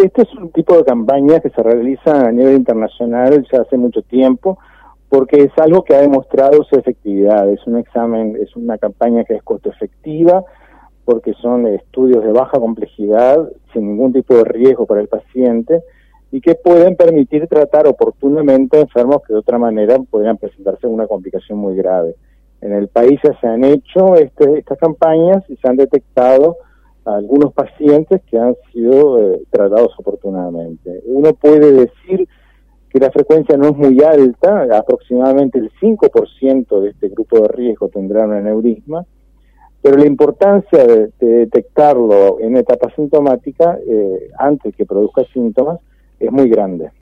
Este es un tipo de campañas que se realizan a nivel internacional ya hace mucho tiempo, porque es algo que ha demostrado su efectividad. Es un examen, es una campaña que es costo efectiva, porque son estudios de baja complejidad, sin ningún tipo de riesgo para el paciente, y que pueden permitir tratar oportunamente enfermos que de otra manera podrían presentarse una complicación muy grave. En el país ya se han hecho estas campañas y se han detectado algunos pacientes que han sido tratados oportunamente. Uno puede decir que la frecuencia no es muy alta, aproximadamente el 5% de este grupo de riesgo tendrá un aneurisma, pero la importancia de detectarlo en etapa sintomática, antes que produzca síntomas, es muy grande.